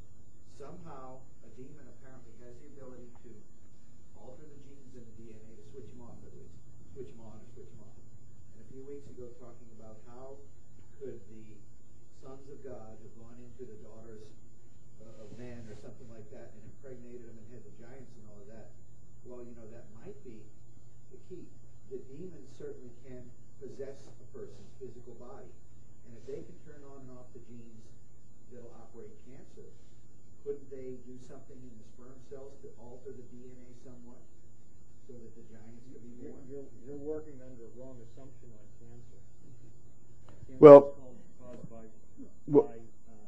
[SPEAKER 3] Somehow, a demon apparently has the ability to alter the genes in the D N A to switch them off, at least. Switch them on or switch them off. And a few weeks ago, talking about how could the sons of God have gone into the daughters uh, of man or something like that and impregnated them and had the giants and all of that? Well, you know, that might be the key. The demons certainly can possess a person's physical body. And if they can turn on and off the genes that'll operate cancer, couldn't they do something in the sperm cells to alter the D N A somewhat so that the giants could be born?
[SPEAKER 4] You're, you're working under a wrong assumption on cancer. Cancer
[SPEAKER 1] Well,
[SPEAKER 4] is caused by,
[SPEAKER 1] well,
[SPEAKER 4] by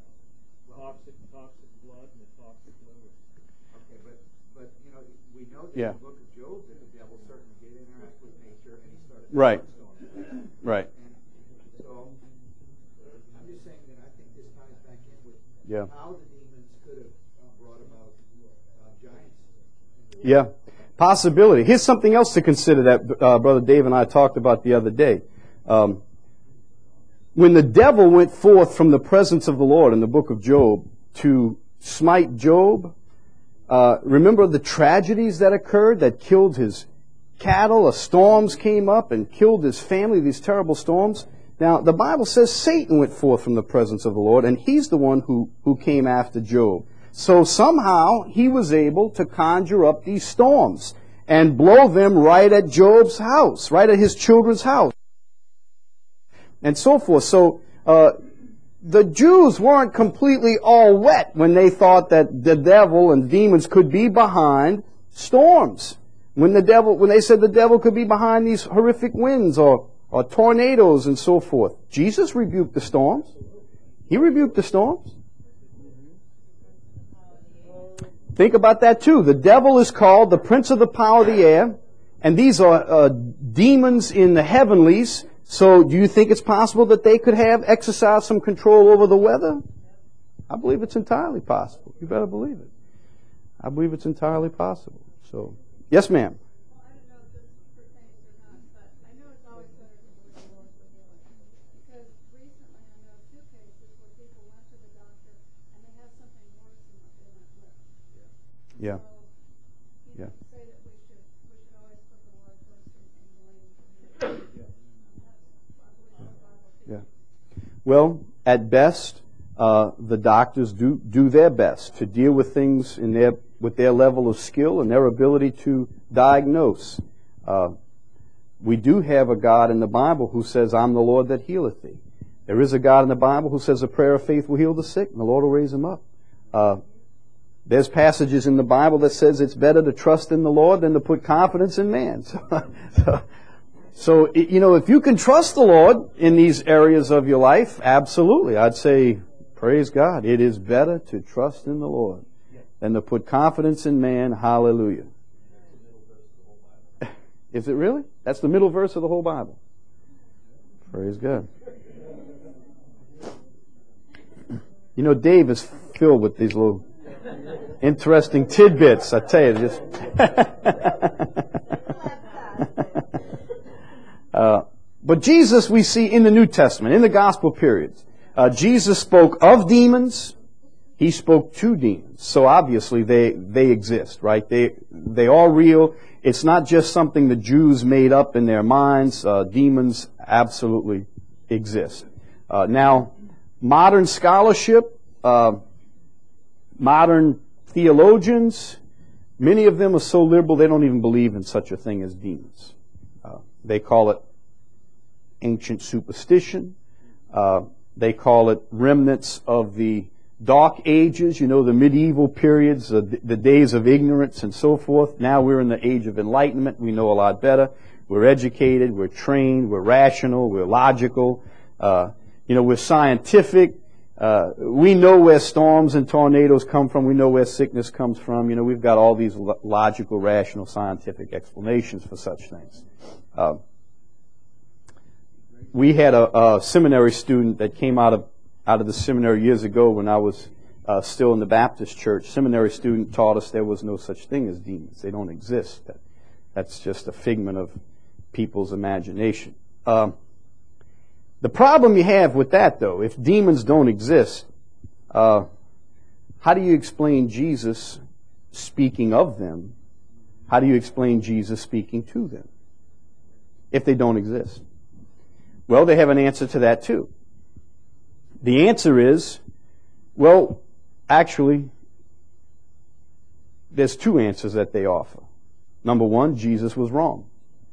[SPEAKER 4] uh, toxic, toxic blood and a toxic liver.
[SPEAKER 3] Okay, but but you know we know that
[SPEAKER 1] Yeah.
[SPEAKER 3] in the book of Job that the devil certainly did interact with nature and he started
[SPEAKER 1] Right.
[SPEAKER 3] storms.
[SPEAKER 1] Right.
[SPEAKER 3] And so I'm just saying that I think this ties back in with
[SPEAKER 1] Yeah.
[SPEAKER 3] how the demons could have uh, brought about uh, giants.
[SPEAKER 1] Yeah. Possibility. Here's something else to consider that uh, Brother Dave and I talked about the other day. Um, when the devil went forth from the presence of the Lord in the book of Job to smite Job, uh, remember the tragedies that occurred that killed his cattle? Uh, storms came up and killed his family, these terrible storms. Now, the Bible says Satan went forth from the presence of the Lord, and he's the one who, who came after Job. So somehow he was able to conjure up these storms and blow them right at Job's house, right at his children's house, and so forth. So uh, the Jews weren't completely all wet when they thought that the devil and demons could be behind storms. When the devil, when they said the devil could be behind these horrific winds or, or tornadoes and so forth, Jesus rebuked the storms. He rebuked the storms. Think about that too. The devil is called the prince of the power of the air, and these are uh, demons in the heavenlies. So do you think it's possible that they could have exercised some control over the weather? I believe it's entirely possible. You better believe it. I believe it's entirely possible. So, yes, ma'am.
[SPEAKER 5] Well, I don't know if this pertains or not, but I know it's always better to go to the Lord for healing. Because recently I know two cases where people went to the doctor and they had something worse than what they went with.
[SPEAKER 1] Yeah.
[SPEAKER 5] So you
[SPEAKER 1] Yeah.
[SPEAKER 5] say that we should we should always put the Lord first and, and believe for healing.
[SPEAKER 4] Yeah.
[SPEAKER 1] Yeah. Well, at best, uh, the doctors do do their best to deal with things in their with their level of skill and their ability to diagnose. Uh, we do have a God in the Bible who says, "I'm the Lord that healeth thee." There is a God in the Bible who says, "A prayer of faith will heal the sick, and the Lord will raise them up." Uh, there's passages in the Bible that says it's better to trust in the Lord than to put confidence in man. So, so So, i- you know, if you can trust the Lord in these areas of your life, absolutely. I'd say, praise God. It is better to trust in the Lord than to put confidence in man. Hallelujah. Is it really? That's the middle verse of the whole Bible. Praise God. You know, Dave is filled with these little interesting tidbits. I tell you, just. uh, but Jesus, we see in the New Testament, in the Gospel periods, uh, Jesus spoke of demons. He spoke to demons. So obviously they they exist, right? They they are real. It's not just something the Jews made up in their minds. Uh, demons absolutely exist. Uh, now, modern scholarship, uh, modern theologians, many of them are so liberal they don't even believe in such a thing as demons. Uh, they call it ancient superstition. Uh, they call it remnants of the Dark Ages, you know, the medieval periods, uh, the days of ignorance and so forth. Now we're in the age of enlightenment. We know a lot better. We're educated, we're trained, we're rational, we're logical. Uh, you know, we're scientific. Uh, we know where storms and tornadoes come from. We know where sickness comes from. You know, we've got all these lo- logical, rational, scientific explanations for such things. Uh, we had a, a seminary student that came out of out of the seminary years ago when I was uh, still in the Baptist church. Seminary student taught us there was no such thing as demons. They don't exist. That, that's just a figment of people's imagination. Um, the problem you have with that, though, if demons don't exist, uh, how do you explain Jesus speaking of them? How do you explain Jesus speaking to them if they don't exist? Well, they have an answer to that, too. The answer is, well, actually, there's two answers that they offer. Number one, Jesus was wrong.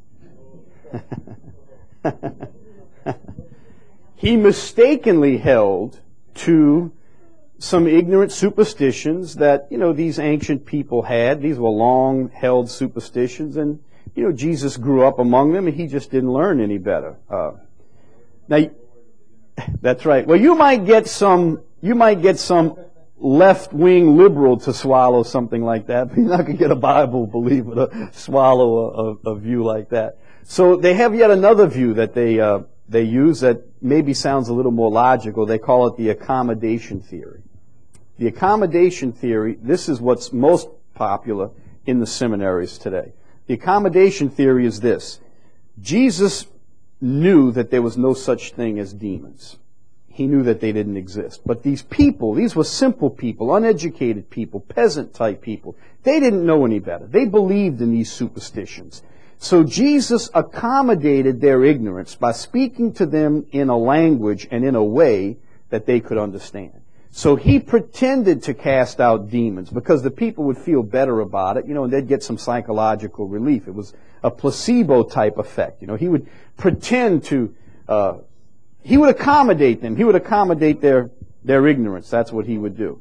[SPEAKER 1] He mistakenly held to some ignorant superstitions that, you know, these ancient people had. These were long-held superstitions, and, you know, Jesus grew up among them, and he just didn't learn any better. Uh, now, that's right. Well, you might get some, you might get some left-wing liberal to swallow something like that, but you're not going to get a Bible believer to swallow a, a, a view like that. So they have yet another view that they uh, they use that maybe sounds a little more logical. They call it the accommodation theory. The accommodation theory, this is what's most popular in the seminaries today. The accommodation theory is this. Jesus knew that there was no such thing as demons. He knew that they didn't exist. But these people, these were simple people, uneducated people, peasant-type people. They didn't know any better. They believed in these superstitions. So Jesus accommodated their ignorance by speaking to them in a language and in a way that they could understand. So he pretended to cast out demons because the people would feel better about it, you know, and they'd get some psychological relief. It was a placebo-type effect. You know, he would pretend to, uh, he would accommodate them. He would accommodate their, their ignorance. That's what he would do.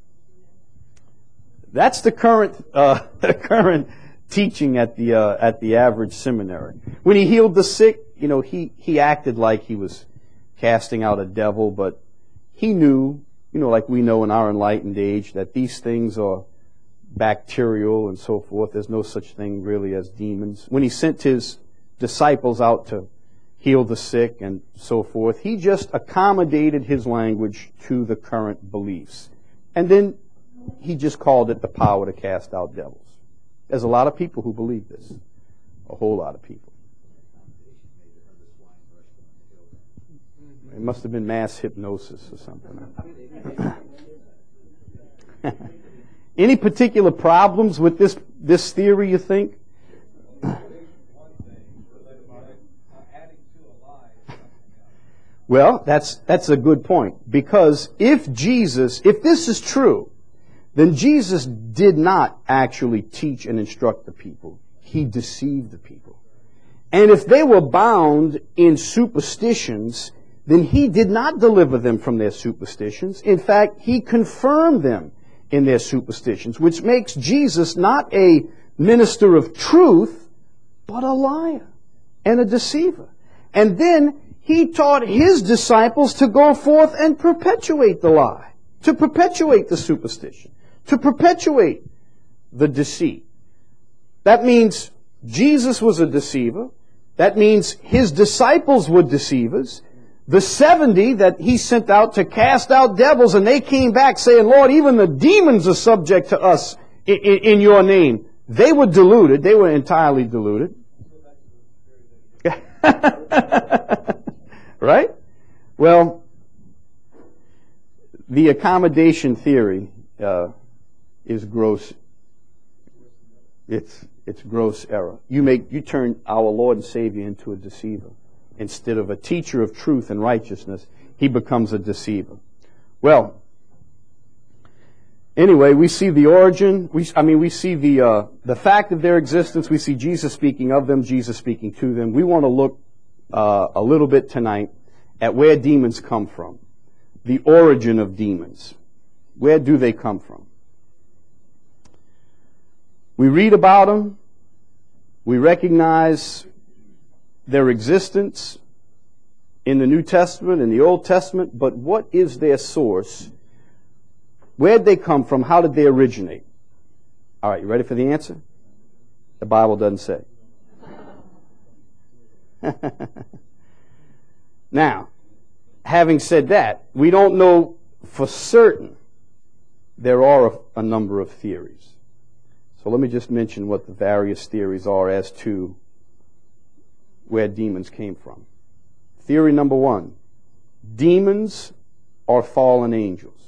[SPEAKER 1] That's the current, uh, the current teaching at the, uh, at the average seminary. When he healed the sick, you know, he, he acted like he was casting out a devil, but he knew, you know, like we know in our enlightened age, that these things are bacterial and so forth. There's no such thing really as demons. When he sent his disciples out to heal the sick and so forth, he just accommodated his language to the current beliefs. And then he just called it the power to cast out devils. There's a lot of people who believe this. A whole lot of people. It must have been mass hypnosis or something. Any particular problems with this this theory, you think? Well, that's that's a good point. Because if Jesus, if this is true, then Jesus did not actually teach and instruct the people. He deceived the people. And if they were bound in superstitions, then he did not deliver them from their superstitions. In fact, he confirmed them in their superstitions, which makes Jesus not a minister of truth, but a liar. and a deceiver. And then he taught his disciples to go forth and perpetuate the lie, to perpetuate the superstition, to perpetuate the deceit. That means Jesus was a deceiver. That means his disciples were deceivers. The seventy that he sent out to cast out devils, and they came back saying, Lord, even the demons are subject to us in, in, in your name. They were deluded. They were entirely deluded. Right? Well, the accommodation theory uh, is gross. It's it's gross error. You make you turn our Lord and Savior into a deceiver. Instead of a teacher of truth and righteousness, he becomes a deceiver. Well, anyway, we see the origin. We, I mean, we see the uh, the fact of their existence. We see Jesus speaking of them, Jesus speaking to them. We want to look uh, a little bit tonight at where demons come from, the origin of demons. Where do they come from? We read about them. We recognize their existence in the New Testament and the Old Testament, but what is their source? Where did they come from? How did they originate? All right, you ready for the answer? The Bible doesn't say. Now, having said that, we don't know for certain. There are a, a number of theories. So let me just mention what the various theories are as to where demons came from. Theory number one, demons are fallen angels.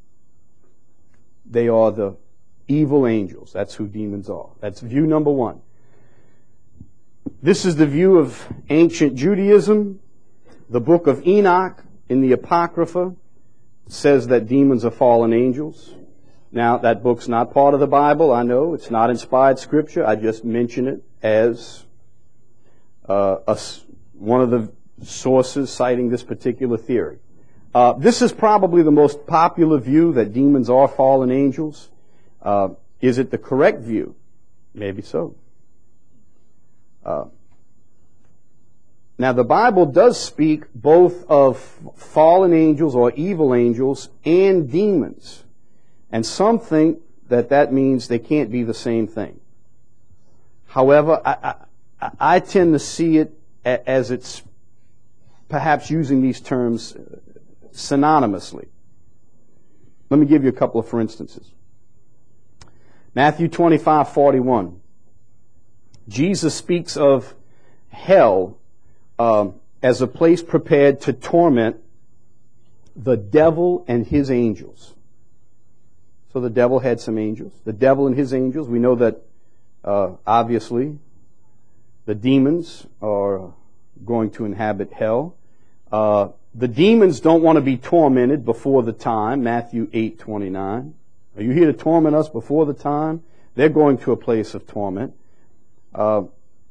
[SPEAKER 1] They are the evil angels. That's who demons are. That's view number one. This is the view of ancient Judaism. The book of Enoch in the Apocrypha says that demons are fallen angels. Now, that book's not part of the Bible, I know. It's not inspired scripture. I just mention it as uh, a, one of the sources citing this particular theory. Uh, this is probably the most popular view, that demons are fallen angels. Uh, is it the correct view? Maybe so. Uh, now, the Bible does speak both of fallen angels or evil angels and demons. And some think that that means they can't be the same thing. However, I, I, I tend to see it as it's perhaps using these terms synonymously. Let me give you a couple of for instances. Matthew twenty-five forty-one. Jesus speaks of hell um, as a place prepared to torment the devil and his angels. So the devil had some angels. The devil and his angels, we know that uh, obviously the demons are going to inhabit hell. Uh, the demons don't want to be tormented before the time, Matthew eight twenty-nine. Are you here to torment us before the time? They're going to a place of torment. Uh,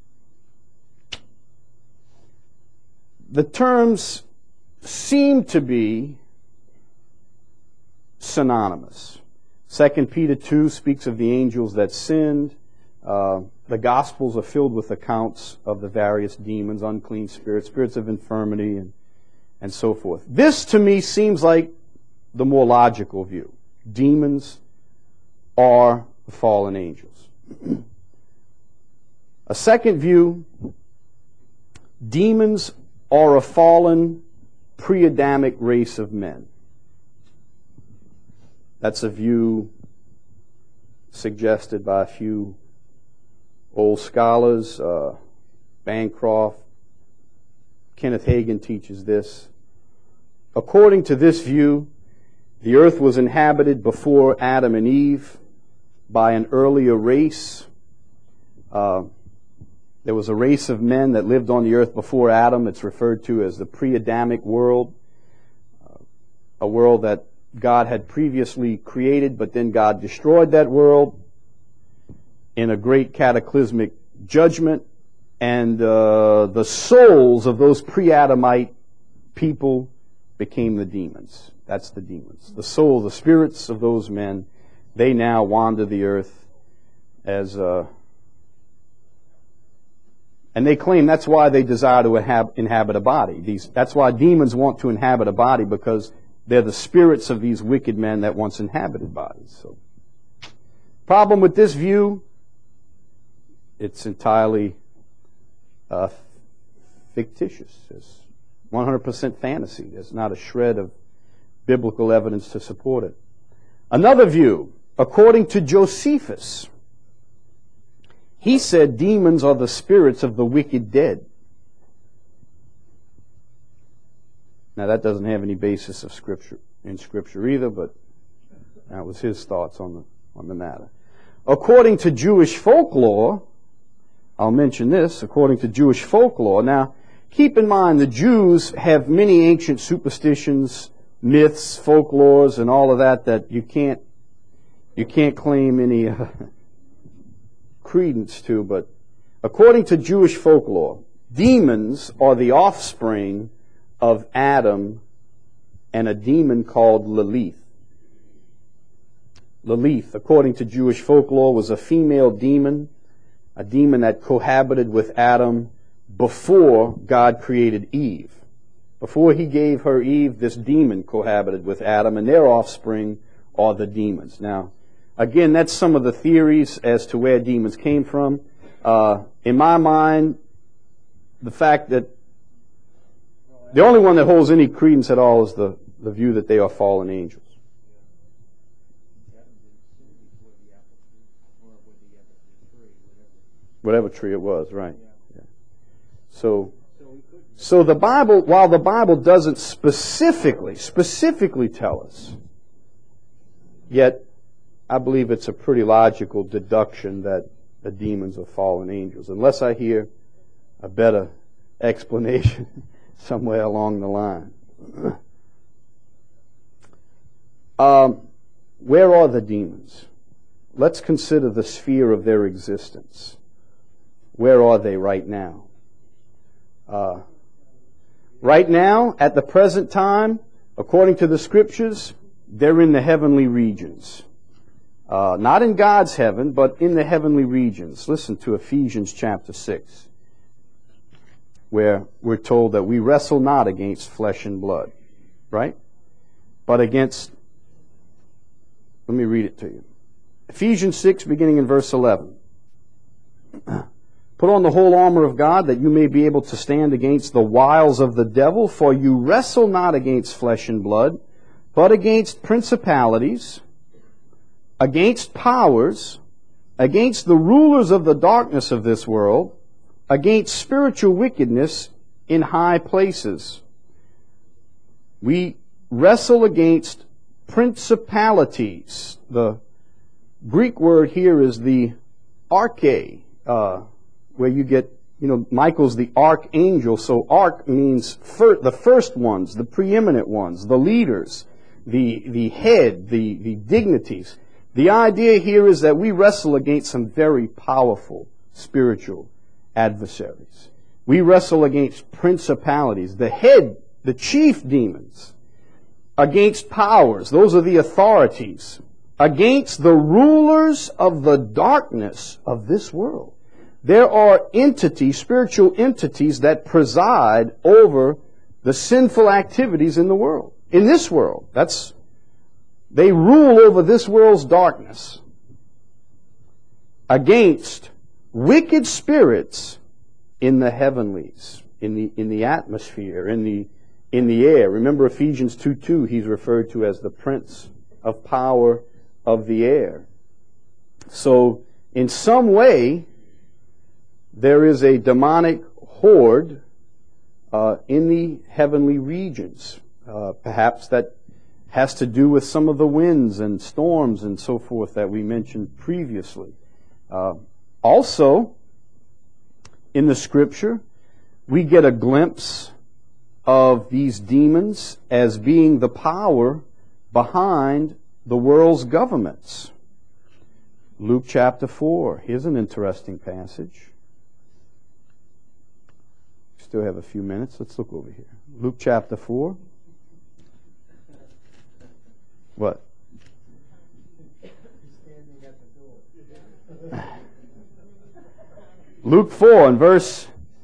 [SPEAKER 1] the terms seem to be synonymous. Second Peter two speaks of the angels that sinned. Uh, the Gospels are filled with accounts of the various demons, unclean spirits, spirits of infirmity, and, and so forth. This, to me, seems like the more logical view. Demons are fallen angels. A second view, demons are a fallen pre-Adamic race of men. That's a view suggested by a few old scholars. Uh, Bancroft, Kenneth Hagin teaches this. According to this view, the earth was inhabited before Adam and Eve by an earlier race. Uh, there was a race of men that lived on the earth before Adam. It's referred to as the pre-Adamic world, uh, a world that God had previously created, but then God destroyed that world in a great cataclysmic judgment, and uh, the souls of those pre-Adamite people became the demons. That's the demons. The soul, the spirits of those men, they now wander the earth as uh, And they claim that's why they desire to inhab- inhabit a body. These, that's why demons want to inhabit a body, because they're the spirits of these wicked men that once inhabited bodies. So, problem with this view, it's entirely uh, fictitious. It's one hundred percent fantasy. There's not a shred of biblical evidence to support it. Another view, according to Josephus, he said demons are the spirits of the wicked dead. Now that doesn't have any basis of scripture in scripture either, but that was his thoughts on the on the matter. According to Jewish folklore, I'll mention this, according to Jewish folklore. Now, keep in mind the Jews have many ancient superstitions, myths, folklores, and all of that that you can't you can't claim any uh, credence to, but according to Jewish folklore, demons are the offspring of Adam and a demon called Lilith. Lilith, according to Jewish folklore, was a female demon, a demon that cohabited with Adam before God created Eve. Before he gave her Eve, this demon cohabited with Adam, and their offspring are the demons. Now, again, that's some of the theories as to where demons came from. Uh, in my mind, the fact that the only one that holds any credence at all is the, the view that they are fallen angels. Whatever tree it was, right. Yeah. So, so the Bible, while the Bible doesn't specifically, specifically tell us, yet I believe it's a pretty logical deduction that the demons are fallen angels, unless I hear a better explanation somewhere along the line. um, where are the demons? Let's consider the sphere of their existence. Where are they right now? Uh, right now, at the present time, according to the Scriptures, they're in the heavenly regions. Uh, not in God's heaven, but in the heavenly regions. Listen to Ephesians chapter six, where we're told that we wrestle not against flesh and blood, right? But against, let me read it to you. Ephesians six, beginning in verse eleven. Put on the whole armor of God, that you may be able to stand against the wiles of the devil, for you wrestle not against flesh and blood, but against principalities, against powers, against the rulers of the darkness of this world, against spiritual wickedness in high places. We wrestle against principalities. The Greek word here is the arche, uh, where you get, you know, Michael's the archangel, so arch means fir- the first ones, the preeminent ones, the leaders, the the head, the, the dignities. The idea here is that we wrestle against some very powerful spiritual adversaries. We wrestle against principalities, the head, the chief demons, against powers, those are the authorities, against the rulers of the darkness of this world. There are entities, spiritual entities, that preside over the sinful activities in the world. In this world. That's, they rule over this world's darkness. Against wicked spirits in the heavenlies, in the, in the atmosphere, in the, in the air. Remember Ephesians two two, he's referred to as the prince of power of the air. So, in some way, there is a demonic horde uh, in the heavenly regions. Uh, perhaps that has to do with some of the winds and storms and so forth that we mentioned previously. Uh, also, in the Scripture, we get a glimpse of these demons as being the power behind the world's governments. Luke chapter four. Here's an interesting passage. Still have a few minutes. Let's look over here. Luke chapter four. What? Luke four and verse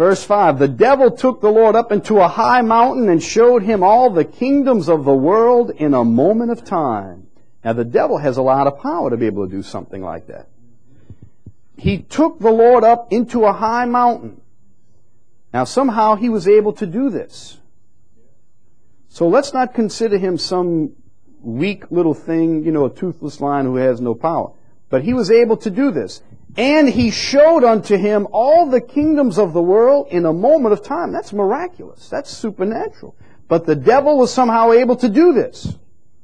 [SPEAKER 1] Verse five, the devil took the Lord up into a high mountain and showed him all the kingdoms of the world in a moment of time. Now the devil has a lot of power to be able to do something like that. He took the Lord up into a high mountain. Now somehow he was able to do this. So let's not consider him some weak little thing, you know, a toothless lion who has no power. But he was able to do this. And he showed unto him all the kingdoms of the world in a moment of time. That's miraculous. That's supernatural. But the devil was somehow able to do this.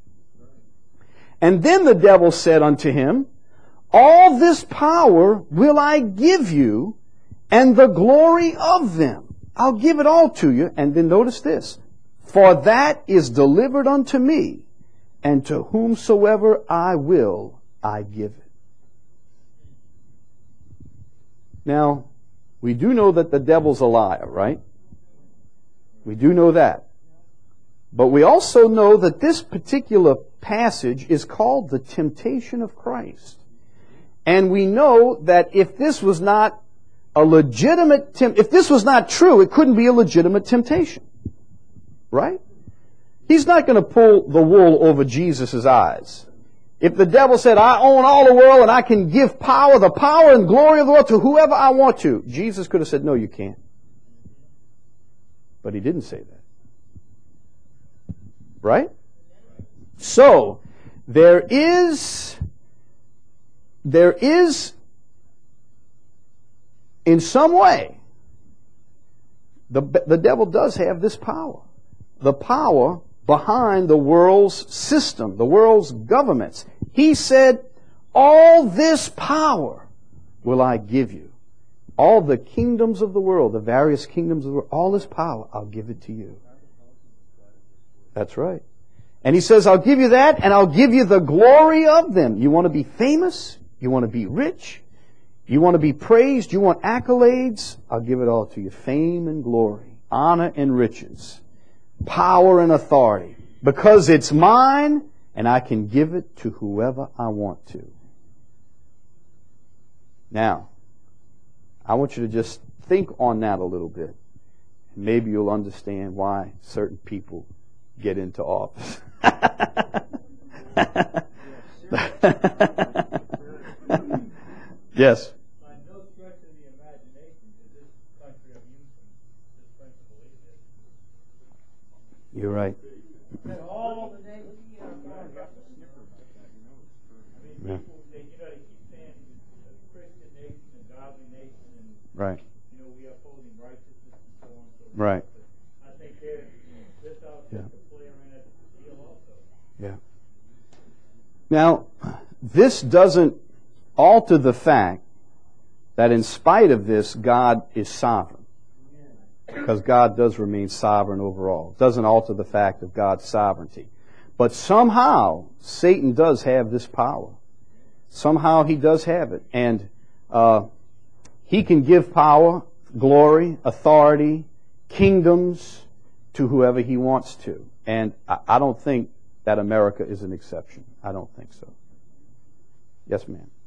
[SPEAKER 1] And then the devil said unto him, all this power will I give you, and the glory of them. I'll give it all to you. And then notice this. For that is delivered unto me, and to whomsoever I will, I give it. Now, we do know that the devil's a liar, right? We do know that. But we also know that this particular passage is called the temptation of Christ. And we know that if this was not a legitimate, temp- if this was not true, it couldn't be a legitimate temptation. Right? He's not going to pull the wool over Jesus' eyes. If the devil said, I own all the world and I can give power, the power and glory of the world to whoever I want to, Jesus could have said, no, you can't. But he didn't say that. Right? So, there is, there is, in some way, the, the devil does have this power. The power behind the world's system, the world's governments. He said, all this power will I give you. All the kingdoms of the world, the various kingdoms of the world, all this power, I'll give it to you. That's right. And he says, I'll give you that, and I'll give you the glory of them. You want to be famous? You want to be rich? You want to be praised? You want accolades? I'll give it all to you. Fame and glory, honor and riches, power and authority. Because it's mine, and I can give it to whoever I want to. Now, I want you to just think on that a little bit. Maybe you'll understand why certain people get into office. Yes.
[SPEAKER 2] By no stretch of the imagination is this country immune from this principle either.
[SPEAKER 1] You're right.
[SPEAKER 2] That all the nations are going to snipper about that, you know. I mean,
[SPEAKER 1] Yeah.
[SPEAKER 2] people, they, you know, they keep saying a Christian nation, a godly nation, and,
[SPEAKER 1] Right.
[SPEAKER 2] you know, we upholding righteousness and so on and so forth.
[SPEAKER 1] Right.
[SPEAKER 2] But I think there's, you know, this outfit
[SPEAKER 1] Yeah.
[SPEAKER 2] to play in at the deal also.
[SPEAKER 1] Yeah. Now, this doesn't alter the fact that in spite of this, God is sovereign. Because God does remain sovereign overall. It doesn't alter the fact of God's sovereignty. But somehow, Satan does have this power. Somehow he does have it. And uh, he can give power, glory, authority, kingdoms to whoever he wants to. And I, I don't think that America is an exception. I don't think so. Yes, ma'am.